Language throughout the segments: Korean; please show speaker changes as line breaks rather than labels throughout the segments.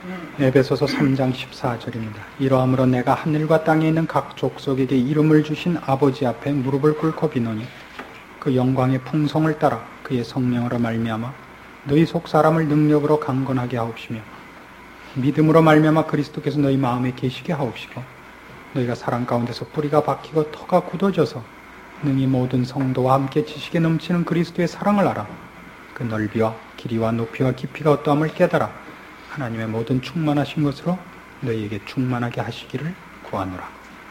에베소서 3장 14절입니다. 이러함으로 내가 하늘과 땅에 있는 각 족속에게 이름을 주신 아버지 앞에 무릎을 꿇고 비노니 그 영광의 풍성을 따라 그의 성령으로 말미암아 너희 속 사람을 능력으로 강건하게 하옵시며 믿음으로 말미암아 그리스도께서 너희 마음에 계시게 하옵시고 너희가 사랑 가운데서 뿌리가 박히고 터가 굳어져서 능히 모든 성도와 함께 지식에 넘치는 그리스도의 사랑을 알아 그 넓이와 길이와 높이와 깊이가 어떠함을 깨달아 하나님의 모든 충만하신 것으로 너희에게 충만하게 하시기를 구하노라.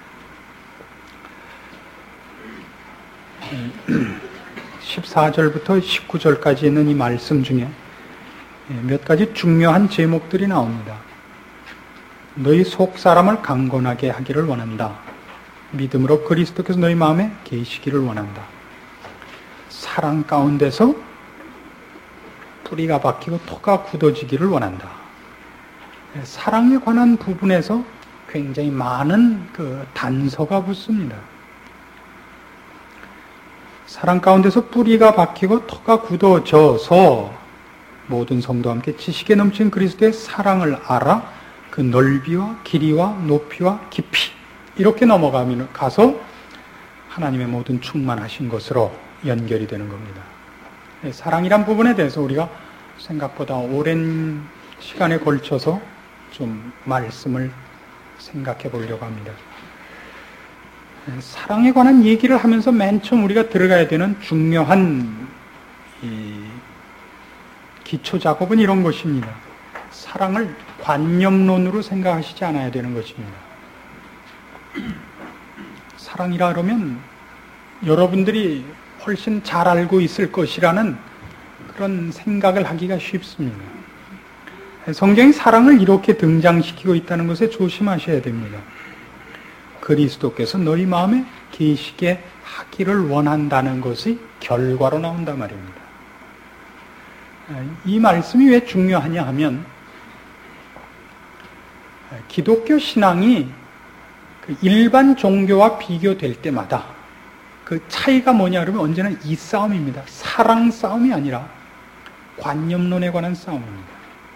14절부터 19절까지 있는 이 말씀 중에 몇 가지 중요한 제목들이 나옵니다. 너희 속 사람을 강건하게 하기를 원한다. 믿음으로 그리스도께서 너희 마음에 계시기를 원한다. 사랑 가운데서 뿌리가 박히고 토가 굳어지기를 원한다. 사랑에 관한 부분에서 굉장히 많은 단서가 붙습니다. 사랑 가운데서 뿌리가 박히고 토가 굳어져서 모든 성도와 함께 지식에 넘친 그리스도의 사랑을 알아 그 넓이와 길이와 높이와 깊이 이렇게 넘어가서 하나님의 모든 충만하신 것으로 연결이 되는 겁니다. 사랑이란 부분에 대해서 우리가 생각보다 오랜 시간에 걸쳐서 좀 말씀을 생각해 보려고 합니다. 사랑에 관한 얘기를 하면서 맨 처음 우리가 들어가야 되는 중요한 기초 작업은 이런 것입니다. 사랑을 관념론으로 생각하시지 않아야 되는 것입니다. 사랑이라 그러면 여러분들이 훨씬 잘 알고 있을 것이라는 그런 생각을 하기가 쉽습니다. 성경이 사랑을 이렇게 등장시키고 있다는 것에 조심하셔야 됩니다. 그리스도께서 너희 마음에 계시게 하기를 원한다는 것이 결과로 나온단 말입니다. 이 말씀이 왜 중요하냐 하면 기독교 신앙이 일반 종교와 비교될 때마다 그 차이가 뭐냐 그러면 언제나 이 싸움입니다. 사랑 싸움이 아니라 관념론에 관한 싸움입니다.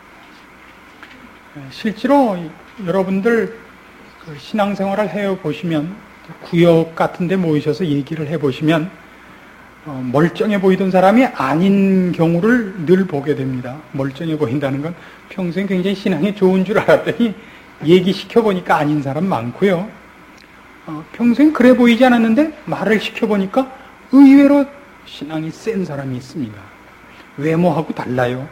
실제로 여러분들 신앙생활을 해보시면 구역 같은 데 모이셔서 얘기를 해보시면 멀쩡해 보이던 사람이 아닌 경우를 늘 보게 됩니다. 멀쩡해 보인다는 건 평소에 굉장히 신앙이 좋은 줄 알았더니 얘기시켜보니까 아닌 사람 많고요. 평소엔 그래 보이지 않았는데 말을 시켜보니까 의외로 신앙이 센 사람이 있습니다. 외모하고 달라요.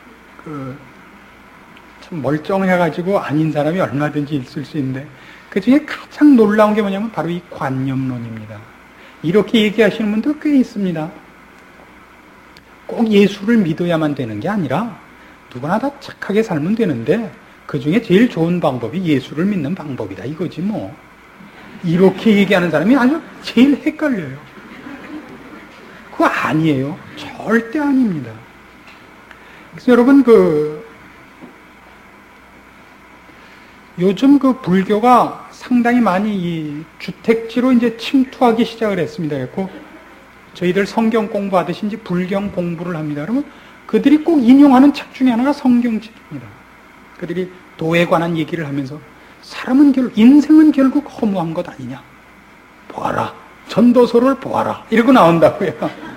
참 멀쩡해가지고 아닌 사람이 얼마든지 있을 수 있는데 그 중에 가장 놀라운 게 뭐냐면 바로 이 관념론입니다. 이렇게 얘기하시는 분들 꽤 있습니다. 꼭 예수를 믿어야만 되는 게 아니라 누구나 다 착하게 살면 되는데 그 중에 제일 좋은 방법이 예수를 믿는 방법이다 이거지 뭐. 이렇게 얘기하는 사람이 아주 제일 헷갈려요. 그거 아니에요. 절대 아닙니다. 그래서 여러분 요즘 불교가 상당히 많이 이 주택지로 이제 침투하기 시작을 했습니다. 그래서 저희들 성경 공부하듯이 이제 불경 공부를 합니다. 그러면 그들이 꼭 인용하는 책 중에 하나가 성경책입니다. 그들이 도에 관한 얘기를 하면서 인생은 결국 허무한 것 아니냐. 보아라. 전도서를 보아라. 이러고 나온다고요.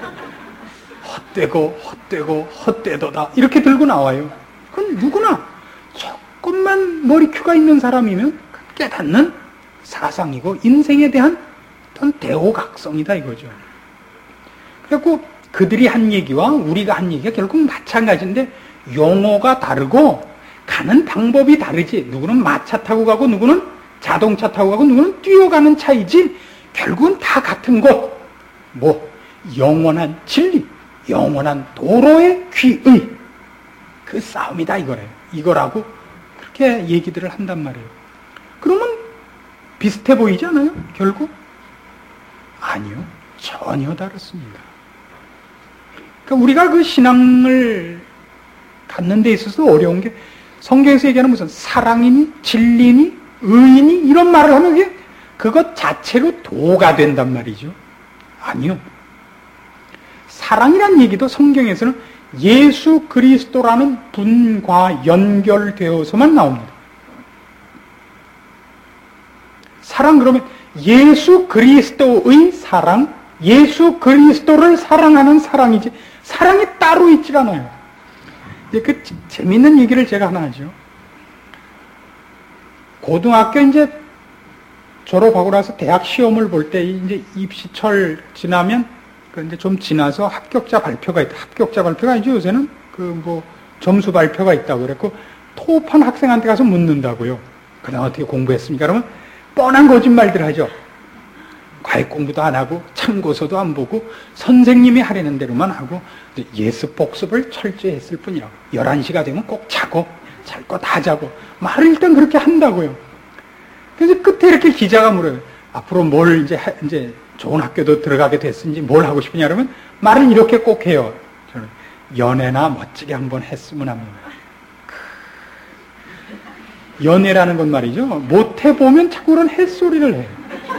헛되고 헛되도다. 이렇게 들고 나와요. 그건 누구나 조금만 머리큐가 있는 사람이면 깨닫는 사상이고 인생에 대한 어떤 대오각성이다 이거죠. 그래서 그들이 한 얘기와 우리가 한 얘기가 결국 마찬가지인데 용어가 다르고 가는 방법이 다르지. 누구는 마차 타고 가고 누구는 자동차 타고 가고 누구는 뛰어가는 차이지 결국은 다 같은 곳. 영원한 진리, 영원한 도로의 귀의 그 싸움이다 이거라고 그렇게 얘기들을 한단 말이에요. 그러면 비슷해 보이지 않아요? 결국? 아니요. 전혀 다릅니다. 그러니까 우리가 그 신앙을 갖는 데 있어서 어려운 게 성경에서 얘기하는 무슨 사랑이니 진리니 의인이 이런 말을 하면 그것 자체로 도가 된단 말이죠. 아니요. 사랑이란 얘기도 성경에서는 예수 그리스도라는 분과 연결되어서만 나옵니다. 사랑 그러면 예수 그리스도의 사랑, 예수 그리스도를 사랑하는 사랑이지 사랑이 따로 있질 않아요. 이제 그 재밌는 얘기를 제가 하나 하죠. 고등학교 이제 졸업하고 나서 대학 시험을 볼 때 이제 입시철 지나면 그 이제 좀 지나서 합격자 발표가 있다. 합격자 발표가 아니죠. 요새는 그 뭐 점수 발표가 있다고 그랬고 토업한 학생한테 가서 묻는다고요. 그냥 어떻게 공부했습니까? 그러면 뻔한 거짓말들 하죠. 과외 공부도 안 하고 참고서도 안 보고 선생님이 하라는 대로만 하고 예습 복습을 철저히 했을 뿐이라고. 11시가 되면 꼭 자고 잘 거 다 자고 말을 일단 그렇게 한다고요. 그래서 끝에 이렇게 기자가 물어요. 앞으로 뭘 이제 좋은 학교도 들어가게 됐으니 뭘 하고 싶으냐 그러면 말을 이렇게 꼭 해요. 저는 연애나 멋지게 한번 했으면 합니다. 연애라는 건 말이죠. 못해보면 자꾸 그런 햇소리를 해요.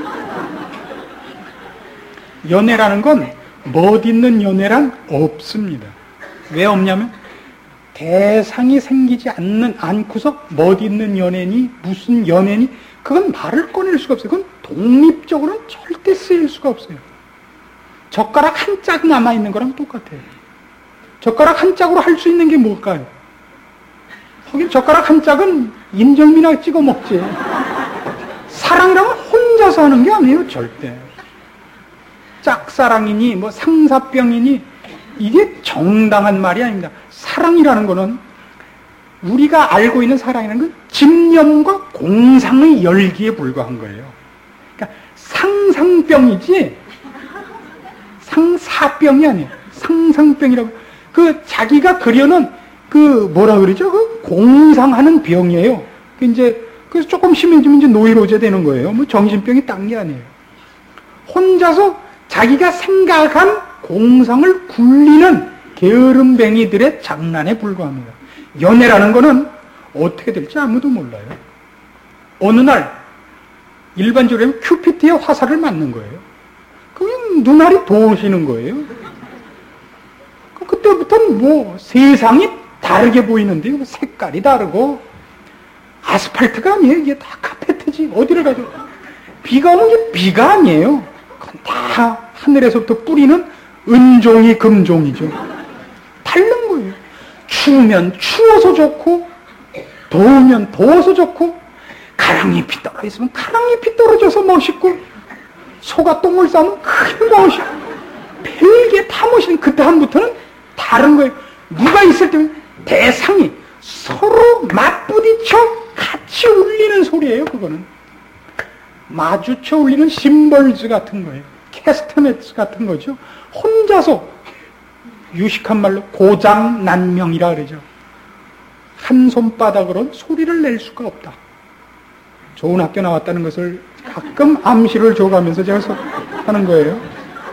연애라는 건 멋있는 연애란 없습니다. 왜 없냐면 대상이 생기지 않고서 멋있는 연애니 무슨 연애니 그건 말을 꺼낼 수가 없어요. 그건 독립적으로는 절대 쓰일 수가 없어요. 젓가락 한 짝 남아있는 거랑 똑같아요. 젓가락 한 짝으로 할 수 있는 게 뭘까요? 거긴 젓가락 한 짝은 인절미나 찍어 먹지. 사랑이라면 혼자서 하는 게 아니에요, 절대. 짝사랑이니 뭐 상사병이니 이게 정당한 말이 아닙니다. 사랑이라는 거는 우리가 알고 있는 사랑이라는 건 집념과 공상의 열기에 불과한 거예요. 그러니까 상상병이지 상사병이 아니에요. 상상병이라고. 그 자기가 그려놓은 그 뭐라 그러죠? 그 공상하는 병이에요. 그래서 조금 심해지면 이제 노이로제 되는 거예요. 뭐 정신병이 딴 게 아니에요. 혼자서 자기가 생각한 공상을 굴리는 게으름뱅이들의 장난에 불과합니다. 연애라는 거는 어떻게 될지 아무도 몰라요. 어느 날 일반적으로 큐피트의 화살을 맞는 거예요. 그러면 눈알이 도우시는 거예요. 그때부터는 뭐 세상이 다르게 보이는데요. 색깔이 다르고 아스팔트가 아니에요. 이게 다 카페트지. 어디를 가죠? 비가 오는 게 비가 아니에요. 그건 다 하늘에서부터 뿌리는 은종이 금종이죠. 다른 거예요. 추우면 추워서 좋고 더우면 더워서 좋고 가랑잎이 떨어졌으면 가랑잎이 떨어져서 멋있고 소가 똥을 싸면 크게 멋있고 별게 다 멋있는 그 다음부터는 다른 거예요. 누가 있을 때는 대상이 서로 맞부딪혀 같이 울리는 소리예요. 그거는 마주쳐 울리는 심벌즈 같은 거예요. 캐스터넷 같은 거죠. 혼자서 유식한 말로 고장난명이라 그러죠. 한 손바닥으로는 소리를 낼 수가 없다. 좋은 학교 나왔다는 것을 가끔 암시를 줘가면서 제가 하는 거예요.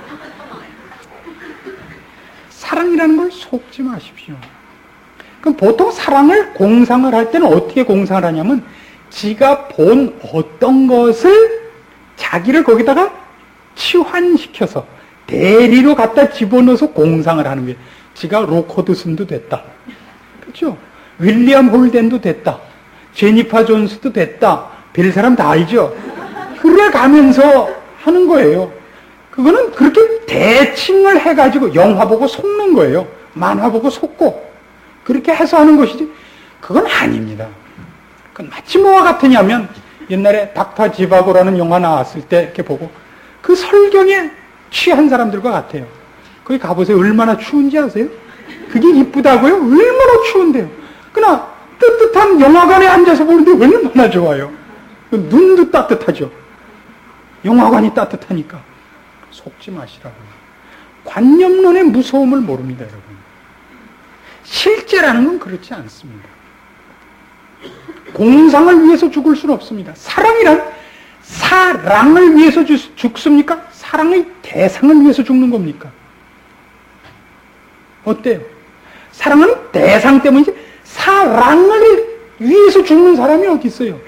사랑이라는 걸 속지 마십시오. 그럼 보통 사랑을 공상을 할 때는 어떻게 공상을 하냐면 지가 본 어떤 것을 자기를 거기다가 치환시켜서 대리로 갖다 집어넣어서 공상을 하는 거예요. 지가 록 허드슨도 됐다. 그렇죠? 윌리엄 홀덴도 됐다. 제니퍼 존스도 됐다. 별 사람 다 알죠? 그래 가면서 하는 거예요. 그거는 그렇게 대칭을 해가지고 영화 보고 속는 거예요. 만화 보고 속고 그렇게 해서 하는 것이지 그건 아닙니다. 그건 마치 뭐와 같으냐면 옛날에 닥터 지바고라는 영화 나왔을 때 이렇게 보고 그 설경에 취한 사람들과 같아요. 거기 가보세요. 얼마나 추운지 아세요? 그게 이쁘다고요? 얼마나 추운데요. 그러나 뜨뜻한 영화관에 앉아서 보는데 얼마나 좋아요. 눈도 따뜻하죠. 영화관이 따뜻하니까. 속지 마시라고요. 관념론의 무서움을 모릅니다, 여러분. 실제라는 건 그렇지 않습니다. 공상을 위해서 죽을 수는 없습니다. 사랑이란 사랑을 위해서 죽습니까? 사랑의 대상을 위해서 죽는 겁니까? 어때요? 사랑은 대상 때문이지 사랑을 위해서 죽는 사람이 어디 있어요?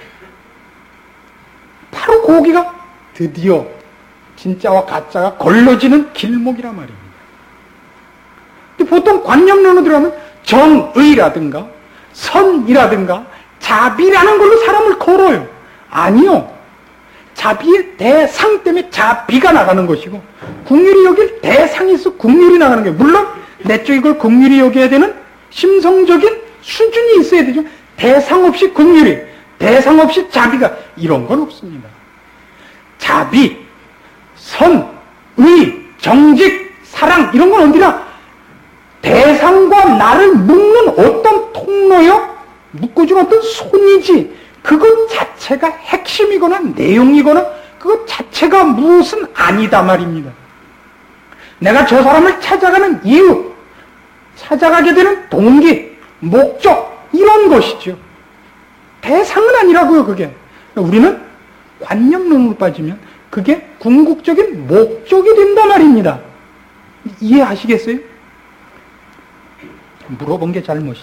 바로 거기가 드디어 진짜와 가짜가 걸러지는 길목이란 말입니다. 보통 관념론으로 들어가면 정의라든가 선이라든가 자비라는 걸로 사람을 걸어요. 아니요. 자비의 대상 때문에 자비가 나가는 것이고 긍휼히 여길 대상이 있어 긍휼이 나가는 거예요. 물론 내적인 걸 긍휼히 여겨야 되는 심성적인 수준이 있어야 되죠. 대상 없이 긍휼이, 대상 없이 자비가 이런 건 없습니다. 자비, 선, 의, 정직, 사랑 이런 건 어디나 대상과 나를 묶는 어떤 통로요? 묶어준 어떤 손이지 그것 자체가 핵심이거나 내용이거나 그것 자체가 무엇은 아니다 말입니다. 내가 저 사람을 찾아가는 이유, 찾아가게 되는 동기, 목적 이런 것이죠. 대상은 아니라고요. 그게 우리는 관념론으로 빠지면 그게 궁극적인 목적이 된다 말입니다. 이해하시겠어요? 물어본 게 잘못이지.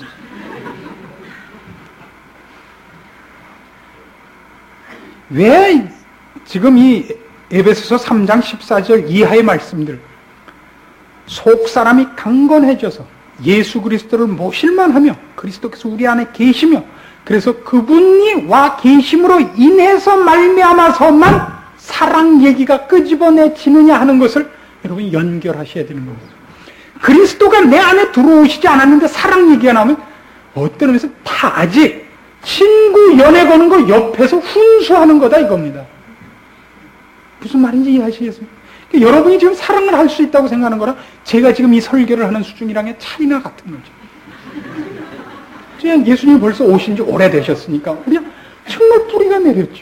왜 지금 이 에베소서 3장 14절 이하의 말씀들 속 사람이 강건해져서 예수 그리스도를 모실만 하며 그리스도께서 우리 안에 계시며 그래서 그분이 와 계심으로 인해서 말미암아서만 사랑 얘기가 끄집어내지느냐 하는 것을 여러분이 연결하셔야 되는 겁니다. 그리스도가 내 안에 들어오시지 않았는데 사랑 얘기가 나오면 어떤 의미에서 다 아직 친구 연애 거는 거 옆에서 훈수하는 거다 이겁니다. 무슨 말인지 이해하시겠어요? 그러니까 여러분이 지금 사랑을 할 수 있다고 생각하는 거랑 제가 지금 이 설교를 하는 수준이랑의 차이나 같은 거죠. 그냥 예수님이 벌써 오신 지 오래되셨으니까 우리가 정말 뿌리가 내렸죠.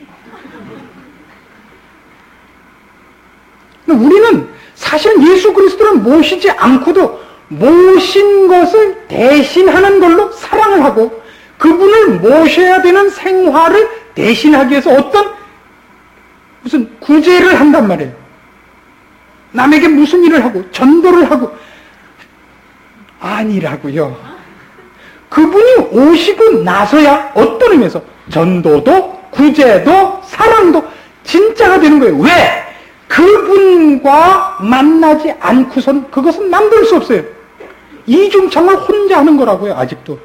우리는 사실 예수 그리스도를 모시지 않고도 모신 것을 대신하는 걸로 사랑을 하고 그분을 모셔야 되는 생활을 대신하기 위해서 어떤 무슨 구제를 한단 말이에요. 남에게 무슨 일을 하고 전도를 하고 아니라고요. 그분이 오시고 나서야 어떤 의미에서 전도도 구제도 사랑도 진짜가 되는 거예요. 왜? 그분과 만나지 않고선 그것은 만들 수 없어요. 이중창을 혼자 하는 거라고요. 아직도.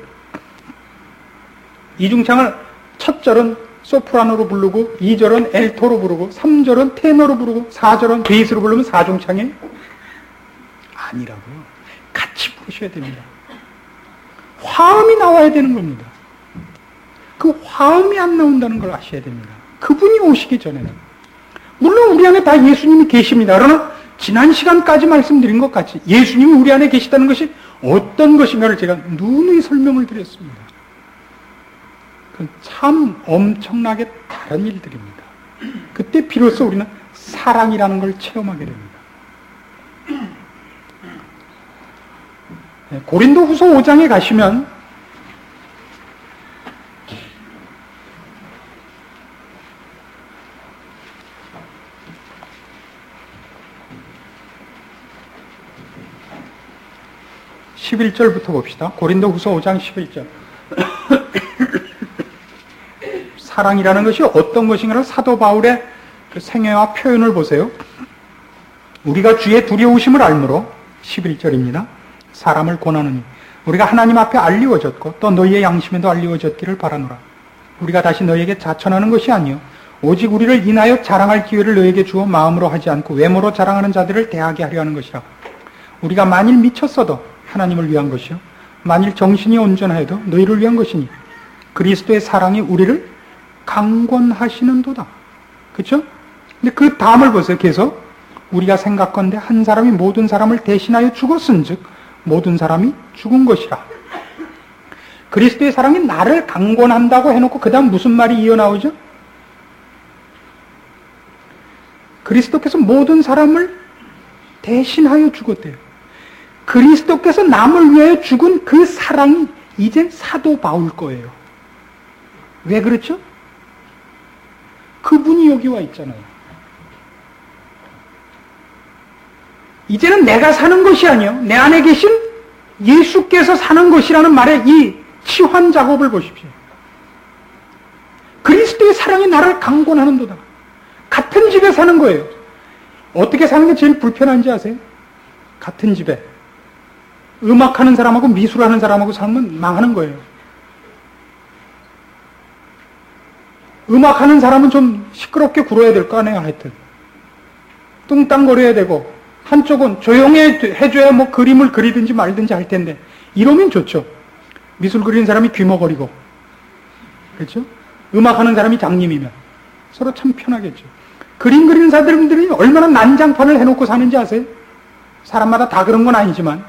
이중창을 첫 절은 소프라노로 부르고 2절은 엘토로 부르고 3절은 테너로 부르고 4절은 베이스로 부르면 4중창이에요? 아니라고요. 같이 부르셔야 됩니다. 화음이 나와야 되는 겁니다. 그 화음이 안 나온다는 걸 아셔야 됩니다. 그분이 오시기 전에는. 물론 우리 안에 다 예수님이 계십니다. 그러나 지난 시간까지 말씀드린 것 같이 예수님이 우리 안에 계시다는 것이 어떤 것인가를 제가 누누이 설명을 드렸습니다. 그건 참 엄청나게 다른 일들입니다. 그때 비로소 우리는 사랑이라는 걸 체험하게 됩니다. 고린도 후서 5장에 가시면 11절부터 봅시다. 고린도 후서 5장 11절. 사랑이라는 것이 어떤 것인가를 사도 바울의 그 생애와 표현을 보세요. 우리가 주의 두려우심을 알므로 11절입니다. 사람을 권하느니 우리가 하나님 앞에 알리워졌고 또 너희의 양심에도 알리워졌기를 바라노라. 우리가 다시 너희에게 자천하는 것이 아니요 오직 우리를 인하여 자랑할 기회를 너희에게 주어 마음으로 하지 않고 외모로 자랑하는 자들을 대하게 하려 하는 것이라. 우리가 만일 미쳤어도 하나님을 위한 것이요 만일 정신이 온전하여도 너희를 위한 것이니 그리스도의 사랑이 우리를 강권하시는도다. 그렇죠? 근데 그 다음을 보세요. 계속 우리가 생각건대 한 사람이 모든 사람을 대신하여 죽었은즉 모든 사람이 죽은 것이라. 그리스도의 사랑이 나를 강권한다고 해놓고 그 다음 무슨 말이 이어나오죠? 그리스도께서 모든 사람을 대신하여 죽었대요. 그리스도께서 남을 위하여 죽은 그 사랑이 이젠 사도 바울 거예요. 왜 그렇죠? 그분이 여기 와 있잖아요. 이제는 내가 사는 것이 아니요 내 안에 계신 예수께서 사는 것이라는 말의 이 치환 작업을 보십시오. 그리스도의 사랑이 나를 강권하는도다. 같은 집에 사는 거예요. 어떻게 사는 게 제일 불편한지 아세요? 같은 집에 음악하는 사람하고 미술하는 사람하고 살면 망하는 거예요. 음악하는 사람은 좀 시끄럽게 굴어야 될 거 아니에요, 하여튼. 뚱땅거려야 되고, 한쪽은 조용히 해줘야 뭐 그림을 그리든지 말든지 할 텐데, 이러면 좋죠. 미술 그리는 사람이 귀머거리고, 그렇죠? 음악하는 사람이 장님이면 서로 참 편하겠죠. 그림 그리는 사람들이 얼마나 난장판을 해놓고 사는지 아세요? 사람마다 다 그런 건 아니지만,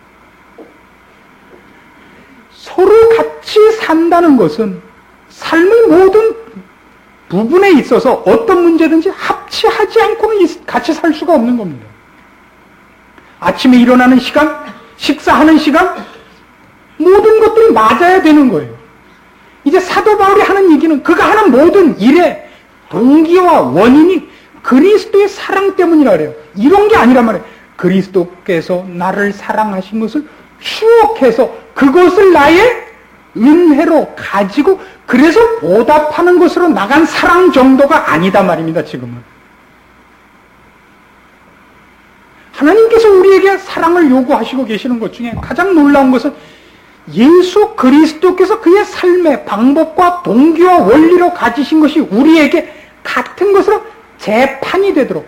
서로 같이 산다는 것은 삶의 모든 부분에 있어서 어떤 문제든지 합치하지 않고는 같이 살 수가 없는 겁니다. 아침에 일어나는 시간, 식사하는 시간, 모든 것들이 맞아야 되는 거예요. 이제 사도 바울이 하는 얘기는 그가 하는 모든 일의 동기와 원인이 그리스도의 사랑 때문이라 그래요. 이런 게 아니란 말이에요. 그리스도께서 나를 사랑하신 것을 추억해서 그것을 나의 은혜로 가지고 그래서 보답하는 것으로 나간 사랑 정도가 아니다 말입니다. 지금은. 하나님께서 우리에게 사랑을 요구하시고 계시는 것 중에 가장 놀라운 것은 예수 그리스도께서 그의 삶의 방법과 동기와 원리로 가지신 것이 우리에게 같은 것으로 재판이 되도록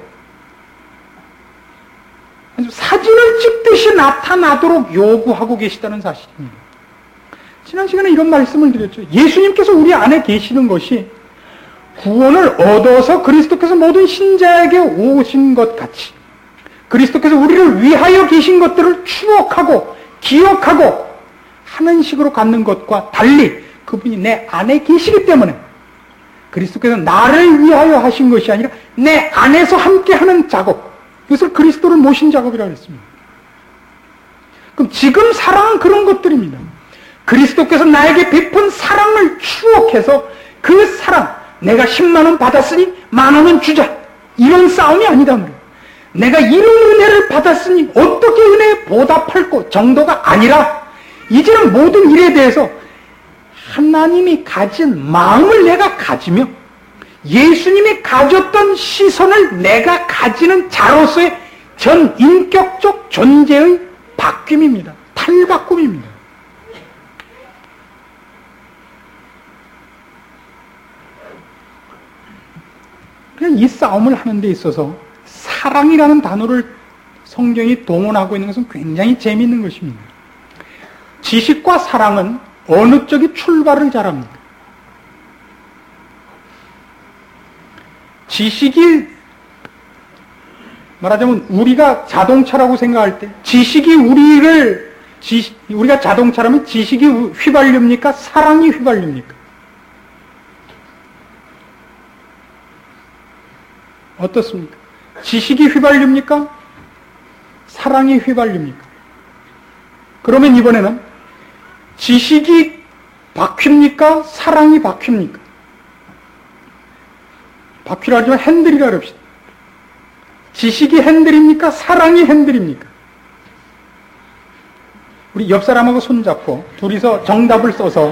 사진을 찍듯이 나타나도록 요구하고 계시다는 사실입니다. 지난 시간에 이런 말씀을 드렸죠. 예수님께서 우리 안에 계시는 것이 구원을 얻어서 그리스도께서 모든 신자에게 오신 것 같이 그리스도께서 우리를 위하여 계신 것들을 추억하고 기억하고 하는 식으로 갖는 것과 달리 그분이 내 안에 계시기 때문에 그리스도께서 나를 위하여 하신 것이 아니라 내 안에서 함께하는 작업, 이것을 그리스도를 모신 작업이라고 했습니다. 그럼 지금 사랑은 그런 것들입니다. 그리스도께서 나에게 베푼 사랑을 추억해서 그 사랑, 내가 10만 원 받았으니 10,000원은 주자, 이런 싸움이 아니다 말이에요. 내가 이런 은혜를 받았으니 어떻게 은혜에 보답할 것 정도가 아니라 이제는 모든 일에 대해서 하나님이 가진 마음을 내가 가지며 예수님이 가졌던 시선을 내가 가지는 자로서의 전 인격적 존재의 바뀜입니다. 탈바꿈입니다. 이 싸움을 하는 데 있어서 사랑이라는 단어를 성경이 동원하고 있는 것은 굉장히 재미있는 것입니다. 지식과 사랑은 어느 쪽이 출발을 잘합니까? 지식이 말하자면 우리가 자동차라고 생각할 때 지식이 우리가 자동차라면 지식이 휘발유입니까? 사랑이 휘발유입니까? 어떻습니까? 지식이 휘발유입니까? 사랑이 휘발유입니까? 그러면 이번에는 지식이 바뀝니까? 사랑이 바뀝니까? 바퀴라 하지만 핸들이라 그럽시다. 지식이 핸들입니까? 사랑이 핸들입니까? 우리 옆 사람하고 손잡고 둘이서 정답을 써서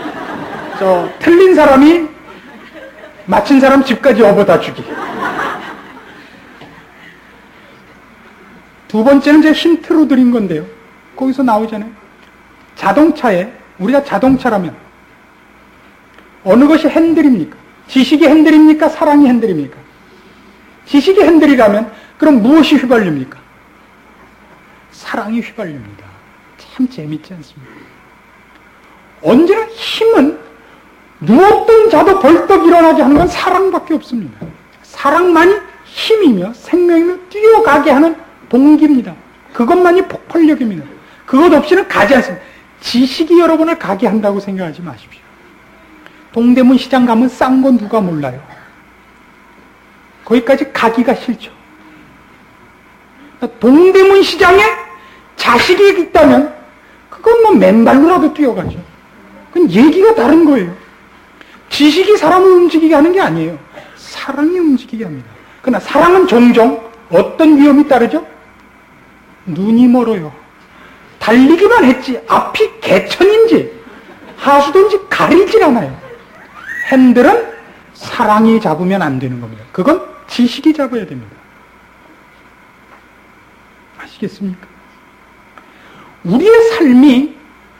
틀린 사람이 맞힌 사람 집까지 업어다 주기. 두 번째는 제가 힌트로 드린 건데요. 거기서 나오잖아요. 자동차에, 우리가 자동차라면 어느 것이 핸들입니까? 지식이 핸들입니까? 사랑이 핸들입니까? 지식이 핸들이라면 그럼 무엇이 휘발유입니까? 사랑이 휘발유입니다. 참 재밌지 않습니까? 언제나 힘은 누웠던 자도 벌떡 일어나게 하는 건 사랑밖에 없습니다. 사랑만이 힘이며 생명이며 뛰어가게 하는 동기입니다. 그것만이 폭발력입니다. 그것 없이는 가지 않습니다. 지식이 여러분을 가게 한다고 생각하지 마십시오. 동대문 시장 가면 싼 건 누가 몰라요. 거기까지 가기가 싫죠. 동대문 시장에 자식이 있다면 그건 뭐 맨발로라도 뛰어가죠. 그건 얘기가 다른 거예요. 지식이 사람을 움직이게 하는 게 아니에요. 사랑이 움직이게 합니다. 그러나 사랑은 종종 어떤 위험이 따르죠? 눈이 멀어요. 달리기만 했지 앞이 개천인지 하수도인지 가리질 않아요. 핸들은 사랑이 잡으면 안 되는 겁니다. 그건 지식이 잡아야 됩니다. 아시겠습니까? 우리의 삶이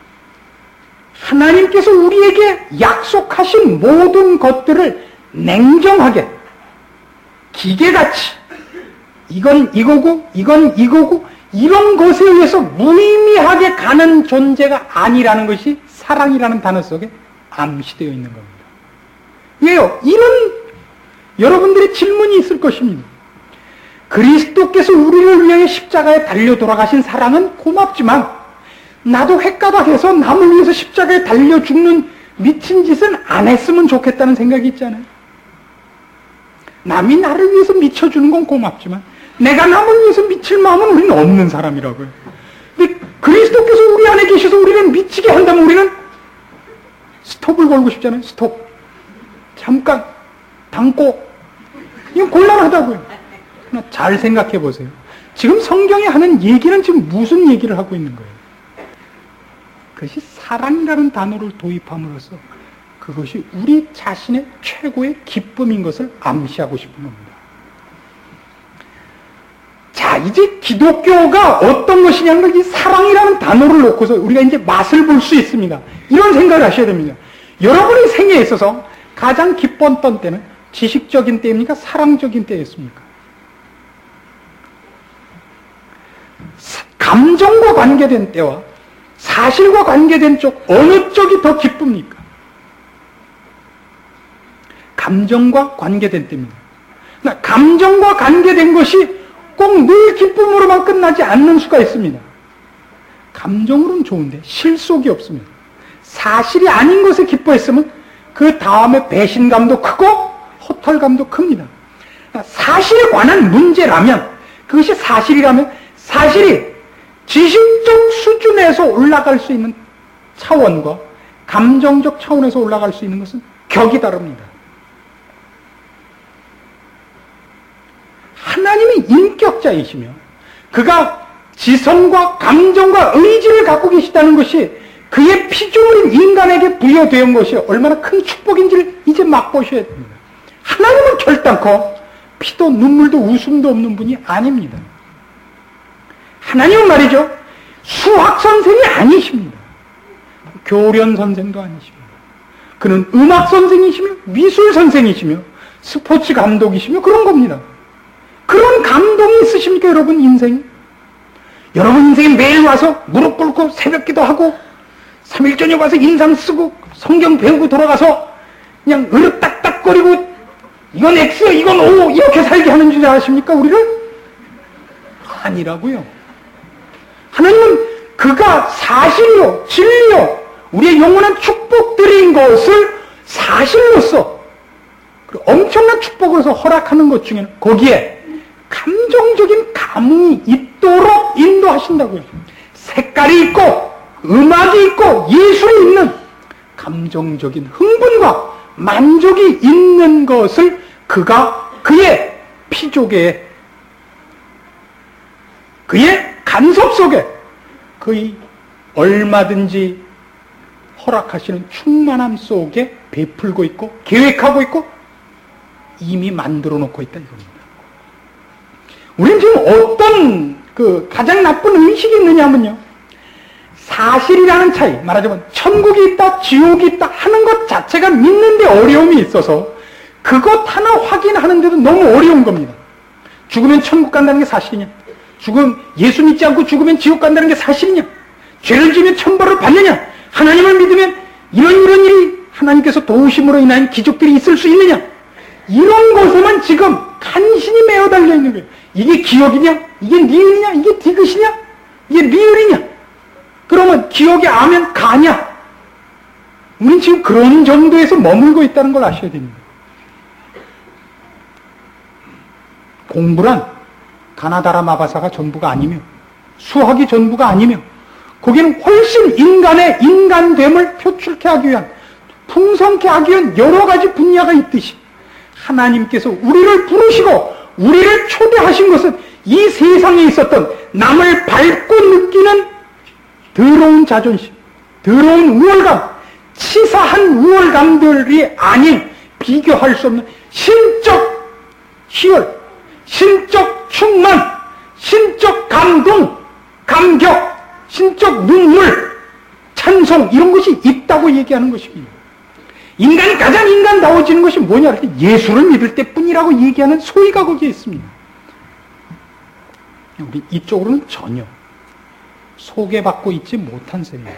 하나님께서 우리에게 약속하신 모든 것들을 냉정하게 기계같이 이건 이거고 이건 이거고 이런 것에 의해서 무의미하게 가는 존재가 아니라는 것이 사랑이라는 단어 속에 암시되어 있는 겁니다. 왜요? 이런 여러분들의 질문이 있을 것입니다. 그리스도께서 우리를 위하여 십자가에 달려 돌아가신 사랑은 고맙지만 나도 횟가닥해서 남을 위해서 십자가에 달려 죽는 미친 짓은 안 했으면 좋겠다는 생각이 있잖아요. 남이 나를 위해서 미쳐주는 건 고맙지만 내가 남을 위해서 미칠 마음은 우리는 없는 사람이라고요. 근데 그리스도께서 우리 안에 계셔서 우리를 미치게 한다면 우리는 스톱을 걸고 싶잖아요. 스톱. 잠깐 담고. 이건 곤란하다고요. 잘 생각해 보세요. 지금 성경이 하는 얘기는 지금 무슨 얘기를 하고 있는 거예요? 그것이 사랑이라는 단어를 도입함으로써 그것이 우리 자신의 최고의 기쁨인 것을 암시하고 싶은 겁니다. 자, 이제 기독교가 어떤 것이냐는 걸 이 사랑이라는 단어를 놓고서 우리가 이제 맛을 볼 수 있습니다. 이런 생각을 하셔야 됩니다. 여러분의 생애에 있어서 가장 기뻤던 때는 지식적인 때입니까? 사랑적인 때였습니까? 감정과 관계된 때와 사실과 관계된 쪽 어느 쪽이 더 기쁩니까? 감정과 관계된 때입니다. 감정과 관계된 것이 꼭 늘 기쁨으로만 끝나지 않는 수가 있습니다. 감정으로는 좋은데 실속이 없습니다. 사실이 아닌 것에 기뻐했으면 그 다음에 배신감도 크고 허탈감도 큽니다. 사실에 관한 문제라면, 그것이 사실이라면 사실이 지식적 수준에서 올라갈 수 있는 차원과 감정적 차원에서 올라갈 수 있는 것은 격이 다릅니다. 하나님이 인격자이시며 그가 지성과 감정과 의지를 갖고 계시다는 것이 그의 피조물인 인간에게 부여된 것이 얼마나 큰 축복인지를 이제 맛보셔야 됩니다. 하나님은 결단코 피도 눈물도 웃음도 없는 분이 아닙니다. 하나님은 말이죠, 수학 선생이 아니십니다. 교련 선생도 아니십니다. 그는 음악 선생이시며 미술 선생이시며 스포츠 감독이시며 그런 겁니다. 그런 감동이 있으십니까, 여러분 인생이? 여러분 인생에 매일 와서 무릎 꿇고 새벽 기도하고 3일 전에 와서 인상 쓰고 성경 배우고 돌아가서 그냥 으르딱딱거리고 이건 X, 이건 O 이렇게 살게 하는 줄 아십니까, 우리를? 아니라고요. 하나님은 그가 사실로 진리요 우리의 영원한 축복들인 것을 사실로서 엄청난 축복으로서 허락하는 것 중에는 거기에 감정적인 감흥이 있도록 인도하신다고요. 색깔이 있고 음악이 있고 예술이 있는 감정적인 흥분과 만족이 있는 것을 그가 그의 피조계에 그의 간섭 속에 그의 얼마든지 허락하시는 충만함 속에 베풀고 있고 계획하고 있고 이미 만들어 놓고 있다 이겁니다. 우리는 지금 어떤 가장 나쁜 의식이 있느냐 하면요, 사실이라는 차이, 말하자면 천국이 있다 지옥이 있다 하는 것 자체가 믿는데 어려움이 있어서 그것 하나 확인하는데도 너무 어려운 겁니다. 죽으면 천국 간다는 게 사실이냐, 예수 믿지 않고 죽으면 지옥 간다는 게 사실이냐, 죄를 지으면 천벌을 받느냐, 하나님을 믿으면 이런 일이 하나님께서 도우심으로 인한 기적들이 있을 수 있느냐, 이런 것에만 지금 간신히 매어 달려 있는 거예요. 이게 기억이냐, 이게 니은이냐, 이게 디귿이냐, 이게 리을이냐, 그러면 기억이 아면 가냐. 우린 지금 그런 정도에서 머물고 있다는 걸 아셔야 됩니다. 공부란 가나다라 마바사가 전부가 아니며 수학이 전부가 아니며 거기는 훨씬 인간의 인간됨을 표출케 하기 위한, 풍성케 하기 위한 여러 가지 분야가 있듯이 하나님께서 우리를 부르시고 우리를 초대하신 것은 이 세상에 있었던 남을 밟고 느끼는 더러운 자존심, 더러운 우월감, 치사한 우월감들이 아닌 비교할 수 없는 신적 희열, 신적 충만, 신적 감동, 감격, 신적 눈물, 찬송 이런 것이 있다고 얘기하는 것입니다. 인간이 가장 인간다워지는 것이 뭐냐 할 때 예수를 믿을 때뿐이라고 얘기하는 소위가 거기에 있습니다. 우리 이쪽으로는 전혀 소개받고 있지 못한 셈이에요.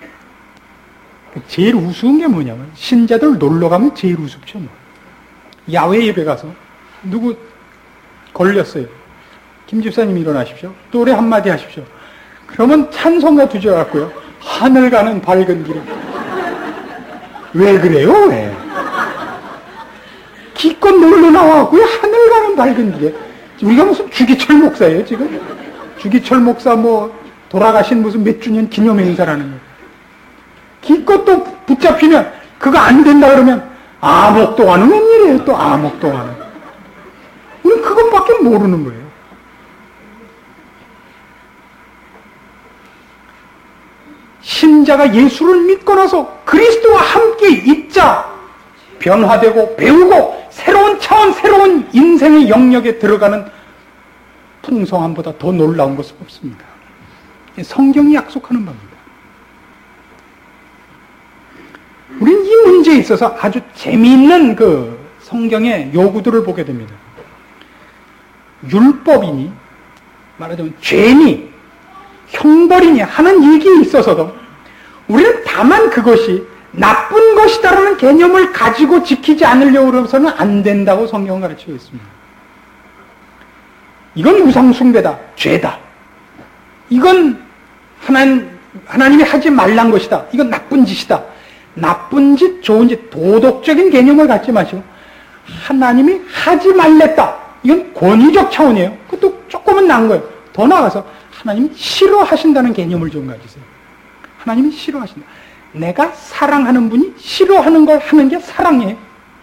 제일 우스운 게 뭐냐면 신자들 놀러 가면 제일 우습죠. 뭐. 야외 예배 가서 누구 걸렸어요. 김 집사님 일어나십시오. 노래 한마디 하십시오. 그러면 찬송가 두 줄 갖고요. 하늘 가는 밝은 길에. 왜 그래요? 왜? 기껏 놀러 나와갖고요. 하늘 가는 밝은 길에. 우리가 무슨 주기철 목사예요, 지금? 주기철 목사 뭐 돌아가신 무슨 몇 주년 기념 행사라는 거예요. 기껏 또 붙잡히면 그거 안 된다 그러면 암흑동화는 웬일이에요, 또 암흑동화는. 우리는 그것밖에 모르는 거예요. 신자가 예수를 믿고 나서 그리스도와 함께 있자 변화되고 배우고 새로운 차원, 새로운 인생의 영역에 들어가는 풍성함보다 더 놀라운 것은 없습니다. 성경이 약속하는 바입니다. 우리는 이 문제에 있어서 아주 재미있는 그 성경의 요구들을 보게 됩니다. 율법이니 말하자면 죄니 형벌이니 하는 얘기에 있어서도 우리는 다만 그것이 나쁜 것이다라는 개념을 가지고 지키지 않으려고 해서는 안 된다고 성경은 가르치고 있습니다. 이건 우상숭배다, 죄다. 이건 하나님이 하지 말란 것이다. 이건 나쁜 짓이다. 나쁜 짓, 좋은 짓, 도덕적인 개념을 갖지 마시고 하나님이 하지 말랬다. 이건 권위적 차원이에요. 그것도 조금은 나은 거예요. 더 나아가서 하나님이 싫어하신다는 개념을 좀 가지세요. 하나님이 싫어하신다. 내가 사랑하는 분이 싫어하는 걸 하는 게 사랑이에요.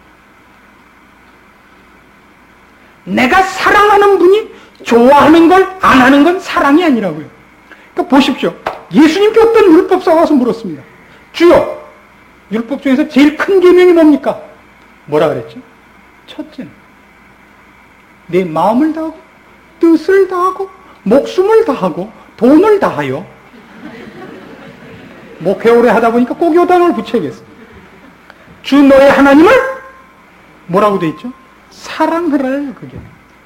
내가 사랑하는 분이 좋아하는 걸 안 하는 건 사랑이 아니라고요. 그러니까 보십시오. 예수님께 어떤 율법사가 와서 물었습니다. 주여, 율법 중에서 제일 큰 계명이 뭡니까? 뭐라 그랬죠? 첫째는 내 마음을 다하고 뜻을 다하고 목숨을 다하고 돈을 다하여. 목회 오래 하다 보니까 꼭 요 단어를 붙여야겠어요. 주 너의 하나님을 뭐라고 돼 있죠? 사랑하라요, 그게.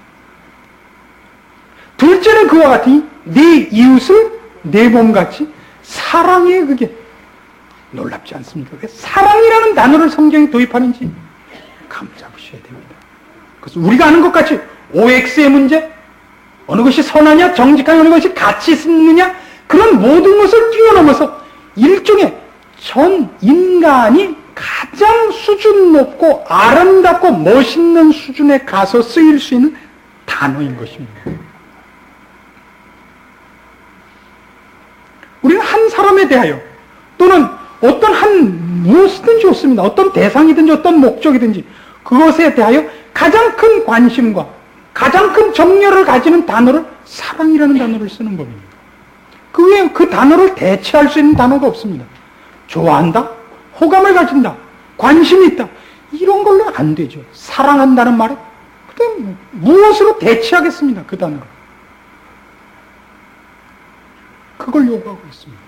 둘째는 그와 같으니 네 이웃을 내 몸같이 사랑해, 그게. 놀랍지 않습니까? 왜 사랑이라는 단어를 성경에 도입하는지 감잡으셔야 됩니다. 그래서 우리가 아는 것 같이 OX의 문제, 어느 것이 선하냐, 정직하냐, 어느 것이 가치 있느냐, 그런 모든 것을 뛰어넘어서 일종의 전 인간이 가장 수준 높고 아름답고 멋있는 수준에 가서 쓰일 수 있는 단어인 것입니다. 우리는 한 사람에 대하여 또는 어떤 한 무엇이든 좋습니다. 어떤 대상이든지 어떤 목적이든지 그것에 대하여 가장 큰 관심과 가장 큰 정열을 가지는 단어를 사랑이라는 단어를 쓰는 법입니다. 그 외에 그 단어를 대체할 수 있는 단어가 없습니다. 좋아한다? 호감을 가진다? 관심이 있다? 이런 걸로 안 되죠. 사랑한다는 말은 그냥 무엇으로 대체하겠습니다. 그 단어를. 그걸 요구하고 있습니다.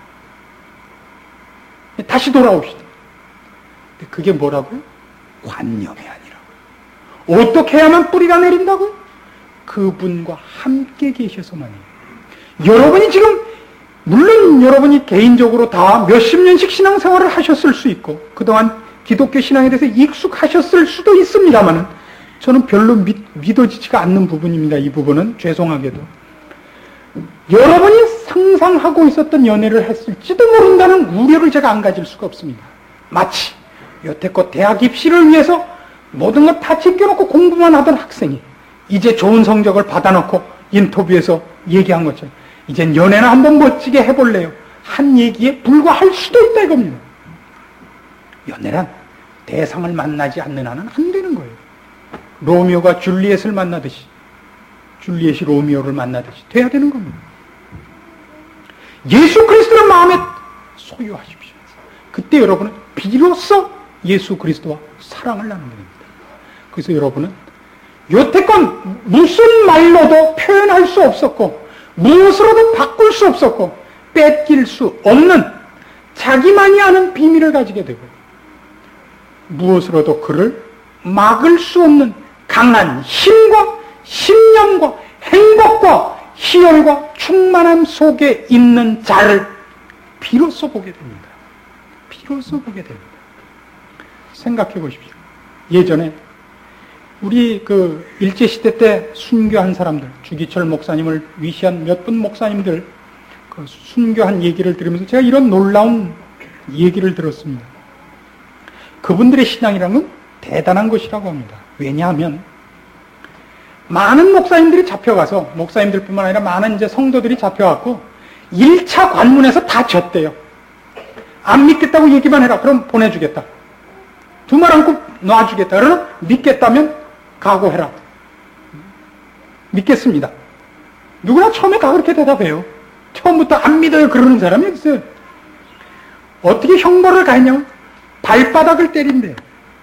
다시 돌아옵시다. 근데 그게 뭐라고요? 관념이 아니라고요. 어떻게 해야만 뿌리가 내린다고요? 그분과 함께 계셔서만이에요. 여러분이 지금 물론 여러분이 개인적으로 다 몇십 년씩 신앙생활을 하셨을 수 있고 그동안 기독교 신앙에 대해서 익숙하셨을 수도 있습니다만 저는 별로 믿어지지가 않는 부분입니다. 이 부분은 죄송하게도. 여러분이 상상하고 있었던 연애를 했을지도 모른다는 우려를 제가 안 가질 수가 없습니다. 마치 여태껏 대학 입시를 위해서 모든 것 다 제껴놓고 공부만 하던 학생이 이제 좋은 성적을 받아놓고 인터뷰에서 얘기한 것처럼 이젠 연애나 한번 멋지게 해볼래요. 한 얘기에 불과할 수도 있다 이겁니다. 연애란 대상을 만나지 않는 한은 안 되는 거예요. 로미오가 줄리엣을 만나듯이 줄리엣이 로미오를 만나듯이 돼야 되는 겁니다. 예수 그리스도를 마음에 소유하십시오. 그때 여러분은 비로소 예수 그리스도와 사랑을 나누게 됩니다. 그래서 여러분은 여태껏 무슨 말로도 표현할 수 없었고 무엇으로도 바꿀 수 없었고 뺏길 수 없는 자기만이 아는 비밀을 가지게 되고 무엇으로도 그를 막을 수 없는 강한 힘과 신념과 행복과 희열과 충만함 속에 있는 자를 비로소 보게 됩니다. 비로소 보게 됩니다. 생각해 보십시오. 예전에 우리 일제시대 때 순교한 사람들, 주기철 목사님을 위시한 몇 분 목사님들 그 순교한 얘기를 들으면서 제가 이런 놀라운 얘기를 들었습니다. 그분들의 신앙이라는 건 대단한 것이라고 합니다. 왜냐하면 많은 목사님들이 잡혀가서 목사님들뿐만 아니라 많은 이제 성도들이 잡혀갖고 1차 관문에서 다 졌대요. 안 믿겠다고 얘기만 해라. 그럼 보내주겠다. 두 말 안고 놔주겠다. 그러면 믿겠다면 각오해라. 믿겠습니다. 누구나 처음에 다 그렇게 대답해요. 처음부터 안 믿어요 그러는 사람이 없어요. 어떻게 형벌을 가했냐면 발바닥을 때린대요.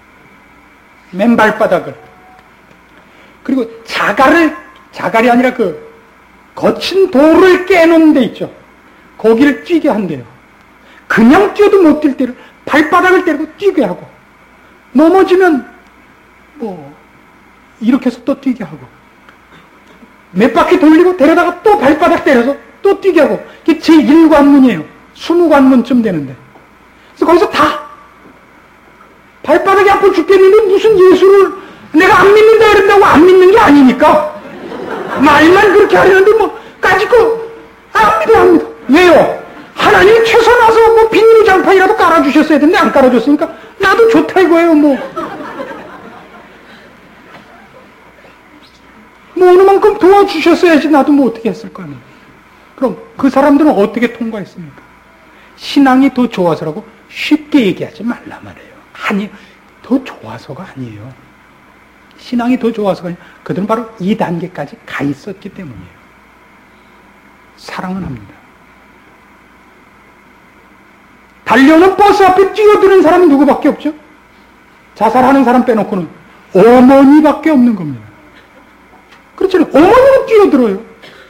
맨발바닥을. 그리고 자갈이 아니라 그 거친 돌을 깨놓은 데 있죠. 거기를 뛰게 한대요. 그냥 뛰어도 못 뛸 때를 발바닥을 때리고 뛰게 하고, 넘어지면 이렇게 해서 또 뛰게 하고, 몇 바퀴 돌리고 데려다가 또 발바닥 때려서 또 뛰게 하고, 이게 제1관문이에요. 20관문쯤 되는데. 그래서 거기서 다 발바닥이 아파 죽겠는데 무슨 예수를 내가 안 믿는다 그런다고 안 믿는 게 아니니까 말만 그렇게 하려는데 까짓거 안 믿어. 왜요? 하나님이 최선 와서 비닐 장판이라도 깔아주셨어야 되는데 안 깔아줬으니까 나도 좋다 이거예요. 어느 만큼 도와주셨어야지 나도 어떻게 했을 거 아니에요. 그럼 그 사람들은 어떻게 통과했습니까? 신앙이 더 좋아서라고 쉽게 얘기하지 말라 말이에요. 아니, 더 좋아서가 아니에요. 신앙이 더 좋아서가 아니에요. 그들은 바로 이 단계까지 가 있었기 때문이에요. 사랑은 합니다. 달려오는 버스 앞에 뛰어드는 사람은 누구밖에 없죠? 자살하는 사람 빼놓고는 어머니밖에 없는 겁니다. 그렇잖아요. 어머니는 뛰어들어요.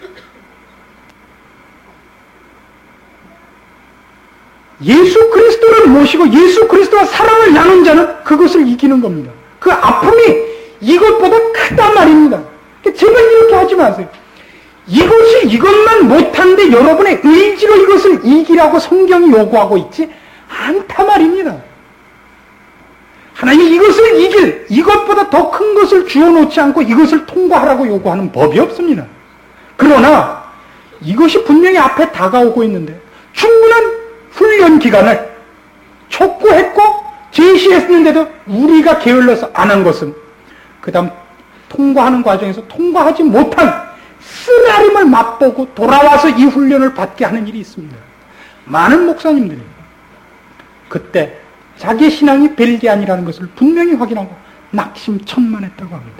예수 그리스도를 모시고 예수 그리스도와 사랑을 나눈 자는 그것을 이기는 겁니다. 그 아픔이 이것보다 크단 말입니다. 제발 이렇게 하지 마세요. 이것만 못한데 여러분의 의지로 이것을 이기라고 성경이 요구하고 있지 않다 말입니다. 하나님이 이것을 이것보다 더 큰 것을 주어놓지 않고 이것을 통과하라고 요구하는 법이 없습니다. 그러나 이것이 분명히 앞에 다가오고 있는데 충분한 훈련 기간을 촉구했고 제시했는데도 우리가 게을러서 안 한 것은 그 다음 통과하는 과정에서 통과하지 못한 쓰라림을 맛보고 돌아와서 이 훈련을 받게 하는 일이 있습니다. 많은 목사님들이 그때 자기 신앙이 별게 아니라는 것을 분명히 확인하고 낙심천만했다고 합니다.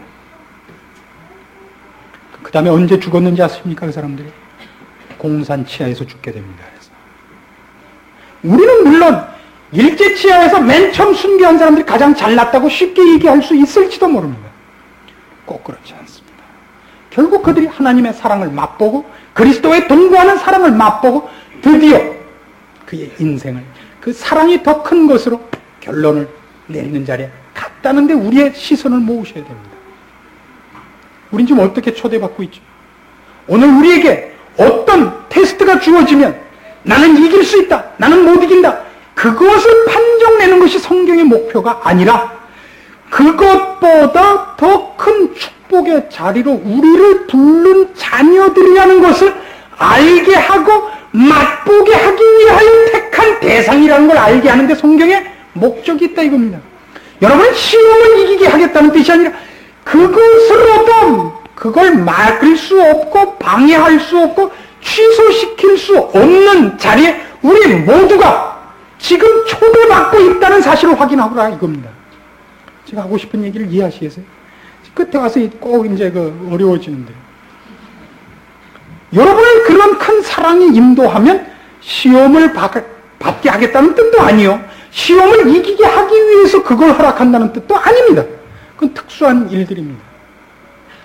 그 다음에 언제 죽었는지 아십니까? 그 사람들이 공산 치하에서 죽게 됩니다. 그래서 우리는 물론 일제 치하에서 맨 처음 순교한 사람들이 가장 잘났다고 쉽게 얘기할 수 있을지도 모릅니다. 꼭 그렇지 않습니다. 결국 그들이 하나님의 사랑을 맛보고 그리스도의 동거하는 사랑을 맛보고 드디어 그의 인생을 그 사랑이 더 큰 것으로 결론을 내리는 자리에 갔다는데 우리의 시선을 모으셔야 됩니다. 우린 지금 어떻게 초대받고 있죠? 오늘 우리에게 어떤 테스트가 주어지면 나는 이길 수 있다, 나는 못 이긴다, 그것을 판정내는 것이 성경의 목표가 아니라 그것보다 더 큰 축복의 자리로 우리를 부른 자녀들이라는 것을 알게 하고 맛보게 하기 위하여 택한 대상이라는 걸 알게 하는데 성경에 목적이 있다 이겁니다. 여러분은 시험을 이기게 하겠다는 뜻이 아니라 그것으로도 그걸 막을 수 없고 방해할 수 없고 취소시킬 수 없는 자리에 우리 모두가 지금 초대받고 있다는 사실을 확인하고라 이겁니다. 제가 하고 싶은 얘기를 이해하시겠어요? 끝에 와서 꼭 이제 어려워지는데. 여러분을 그런 큰 사랑이 인도하면 시험을 받게 하겠다는 뜻도 아니요. 시험을 이기게 하기 위해서 그걸 허락한다는 뜻도 아닙니다. 그건 특수한 일들입니다.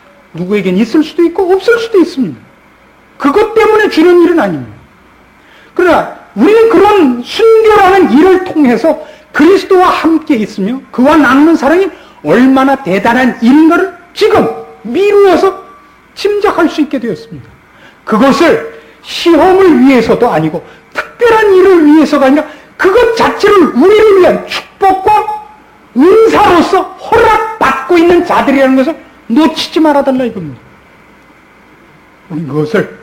누구에겐 있을 수도 있고 없을 수도 있습니다. 그것 때문에 주는 일은 아닙니다. 그러나 우리는 그런 순교라는 일을 통해서 그리스도와 함께 있으며 그와 나누는 사랑이 얼마나 대단한 일인가를 지금 미루어서 짐작할 수 있게 되었습니다. 그것을 시험을 위해서도 아니고 특별한 일을 위해서가 아니라 그것 자체를 우리를 위한 축복과 은사로서 허락받고 있는 자들이라는 것을 놓치지 말아달라 이겁니다. 우리 그것을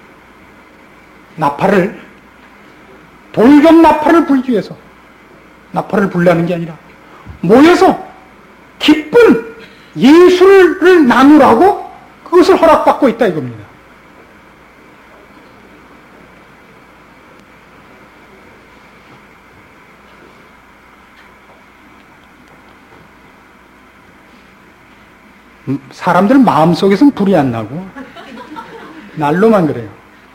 돌격 나팔을 불기 위해서 나팔을 불라는 게 아니라 모여서 기쁜 예수를 나누라고 그것을 허락받고 있다 이겁니다. 사람들 마음속에서는 불이 안 나고 날로만 그래요.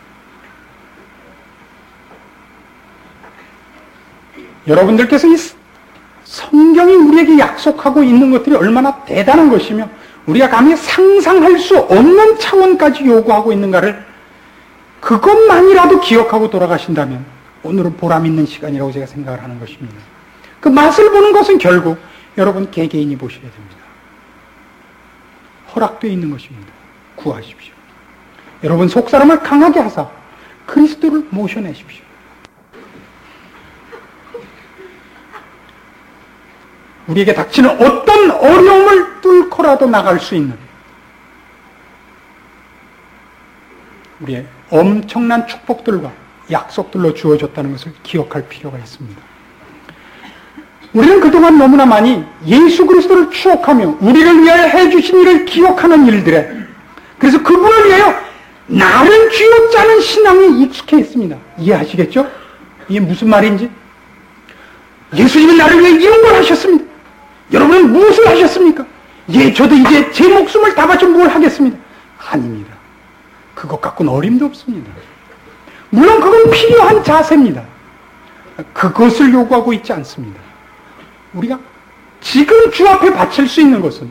여러분들께서 이 성경이 우리에게 약속하고 있는 것들이 얼마나 대단한 것이며 우리가 감히 상상할 수 없는 차원까지 요구하고 있는가를 그것만이라도 기억하고 돌아가신다면 오늘은 보람 있는 시간이라고 제가 생각을 하는 것입니다. 그 맛을 보는 것은 결국 여러분 개개인이 보셔야 됩니다. 허락되어 있는 것입니다. 구하십시오. 여러분 속사람을 강하게 하사 그리스도를 모셔내십시오. 우리에게 닥치는 어떤 어려움을 뚫고라도 나갈 수 있는 우리의 엄청난 축복들과 약속들로 주어졌다는 것을 기억할 필요가 있습니다. 우리는 그동안 너무나 많이 예수 그리스도를 추억하며 우리를 위하여 해주신 일을 기억하는 일들에 그래서 그분을 위하여 나를 쥐어짜는 신앙에 익숙해 있습니다. 이해하시겠죠? 이게 무슨 말인지? 예수님이 나를 위해 이런 걸 하셨습니다. 여러분은 무엇을 하셨습니까? 예, 저도 이제 제 목숨을 다 바쳐 뭘 하겠습니다. 아닙니다. 그것 갖고는 어림도 없습니다. 물론 그건 필요한 자세입니다. 그것을 요구하고 있지 않습니다. 우리가 지금 주 앞에 바칠 수 있는 것은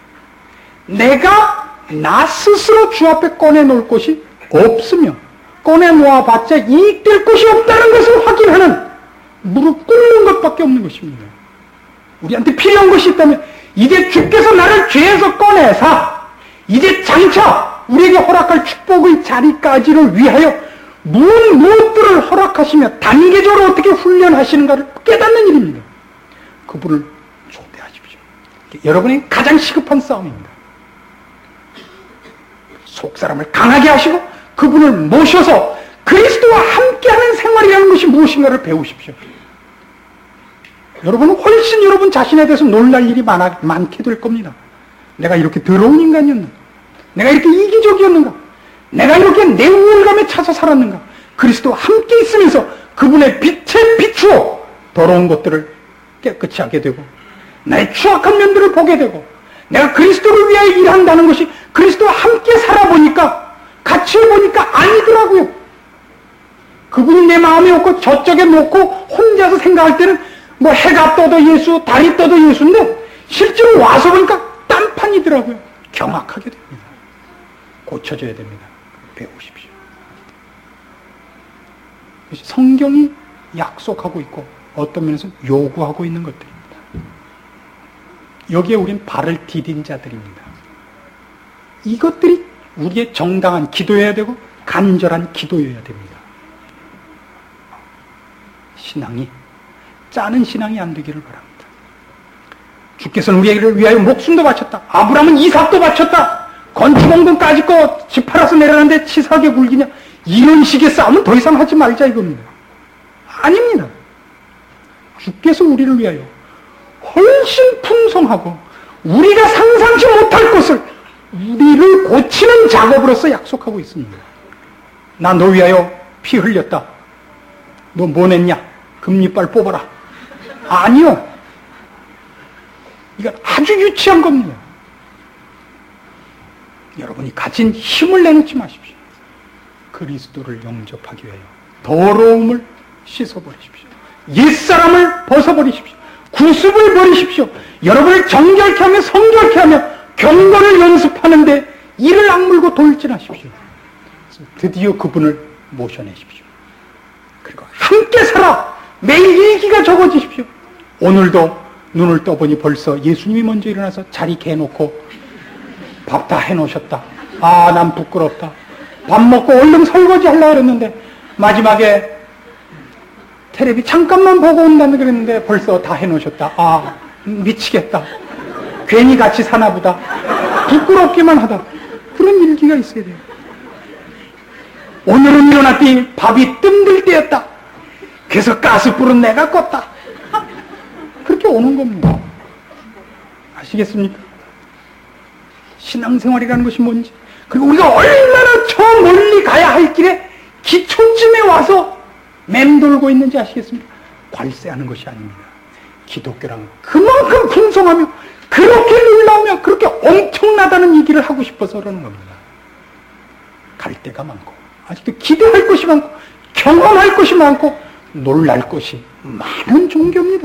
내가 나 스스로 주 앞에 꺼내놓을 것이 없으며 꺼내놓아봤자 이익될 것이 없다는 것을 확인하는 무릎 꿇는 것밖에 없는 것입니다. 우리한테 필요한 것이 있다면 이제 주께서 나를 죄에서 꺼내사 이제 장차 우리에게 허락할 축복의 자리까지를 위하여 무엇들을 허락하시며 단계적으로 어떻게 훈련하시는가를 깨닫는 일입니다. 그분을 초대하십시오. 여러분이 가장 시급한 싸움입니다. 속사람을 강하게 하시고 그분을 모셔서 그리스도와 함께하는 생활이라는 것이 무엇인가를 배우십시오. 여러분은 훨씬 여러분 자신에 대해서 놀랄 일이 많게 될 겁니다. 내가 이렇게 더러운 인간이었나? 내가 이렇게 이기적이었는가? 내가 이렇게 내 우울감에 차서 살았는가? 그리스도와 함께 있으면서 그분의 빛에 비추어 더러운 것들을 깨끗이 하게 되고 나의 추악한 면들을 보게 되고 내가 그리스도를 위하여 일한다는 것이 그리스도와 함께 살아보니까 같이 해보니까 아니더라고요. 그분이 내 마음에 없고 저쪽에 놓고 혼자서 생각할 때는 뭐 해가 떠도 예수, 달이 떠도 예수인데 실제로 와서 보니까 딴판이더라고요. 경악하게 됩니다. 고쳐져야 됩니다. 배우십시오. 성경이 약속하고 있고 어떤 면에서 요구하고 있는 것들입니다. 여기에 우린 발을 디딘 자들입니다. 이것들이 우리의 정당한 기도여야 되고 간절한 기도여야 됩니다. 신앙이 짜는 신앙이 안 되기를 바랍니다. 주께서는 우리를 위하여 목숨도 바쳤다. 아브라함은 이삭도 바쳤다. 건축원금까지 거 집 팔아서 내려놨는데 치사하게 굴기냐. 이런 식의 싸움은 더 이상 하지 말자 이겁니다. 아닙니다. 주께서 우리를 위하여 훨씬 풍성하고 우리가 상상치 못할 것을 우리를 고치는 작업으로서 약속하고 있습니다. 나 너 위하여 피 흘렸다. 너 뭐 냈냐? 금리빨 뽑아라. 아니요. 이건 아주 유치한 겁니다. 여러분이 가진 힘을 내놓지 마십시오. 그리스도를 영접하기 위하여 더러움을 씻어버리십시오. 옛사람을 벗어버리십시오. 구습을 버리십시오. 여러분을 정결케 하며 성결케 하며 경건을 연습하는데 이를 악물고 돌진하십시오. 드디어 그분을 모셔내십시오. 그리고 함께 살아. 매일 일기가 적어주십시오. 오늘도 눈을 떠보니 벌써 예수님이 먼저 일어나서 자리 개놓고 밥 다 해놓으셨다. 아, 난 부끄럽다. 밥 먹고 얼른 설거지 하려고 그랬는데 마지막에 텔레비 잠깐만 보고 온다는 그랬는데 벌써 다 해놓으셨다. 아, 미치겠다. 괜히 같이 사나 보다. 부끄럽기만 하다. 그런 일기가 있어야 돼요. 오늘은 일어났더니 밥이 뜸들 때였다. 그래서 가스불은 내가 껐다. 그렇게 오는 겁니다. 아시겠습니까? 신앙생활이라는 것이 뭔지, 그리고 우리가 얼마나 저 멀리 가야 할 길에 기초쯤에 와서 맴돌고 있는지 아시겠습니까? 괄세하는 것이 아닙니다. 기독교란 그만큼 풍성하며 그렇게 놀라우며 그렇게 엄청나다는 얘기를 하고 싶어서 그러는 겁니다. 갈 데가 많고 아직도 기대할 것이 많고 경험할 것이 많고 놀랄 것이 많은 종교입니다.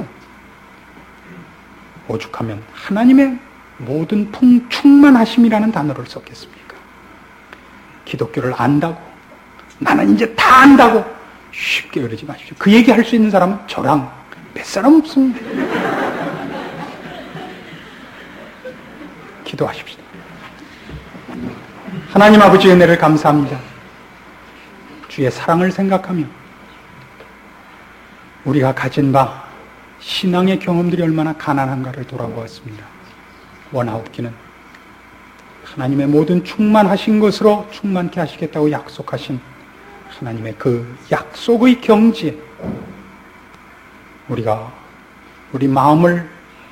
오죽하면 하나님의 모든 충만하심이라는 단어를 썼겠습니까? 기독교를 안다고, 나는 이제 다 안다고 쉽게 그러지 마십시오. 그 얘기 할 수 있는 사람은 저랑 몇 사람 없습니다. 기도하십시오. 하나님 아버지의 은혜를 감사합니다. 주의 사랑을 생각하며 우리가 가진 바 신앙의 경험들이 얼마나 가난한가를 돌아보았습니다. 원하옵기는 하나님의 모든 충만하신 것으로 충만케 하시겠다고 약속하신 하나님의 그 약속의 경지에 우리가 우리 마음을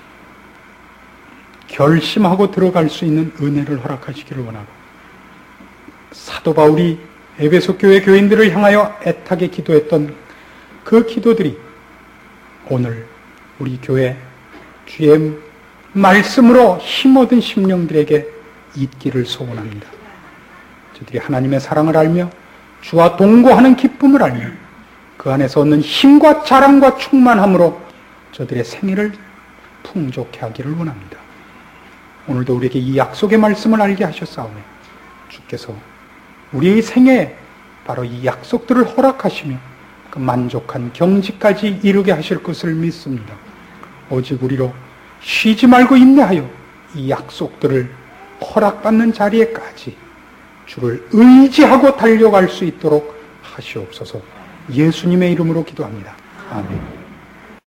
결심하고 들어갈 수 있는 은혜를 허락하시기를 원하고, 사도 바울이 에베소 교회 교인들을 향하여 애타게 기도했던 그 기도들이 오늘 우리 교회 주의 말씀으로 힘얻은 심령들에게 있기를 소원합니다. 저들이 하나님의 사랑을 알며 주와 동거하는 기쁨을 알며 그 안에서 얻는 힘과 자랑과 충만함으로 저들의 생애를 풍족해 하기를 원합니다. 오늘도 우리에게 이 약속의 말씀을 알게 하셨사오니 주께서 우리의 생애에 바로 이 약속들을 허락하시며 그 만족한 경지까지 이루게 하실 것을 믿습니다. 오직 우리로 쉬지 말고 인내하여 이 약속들을 허락받는 자리에까지 주를 의지하고 달려갈 수 있도록 하시옵소서. 예수님의 이름으로 기도합니다. 아멘.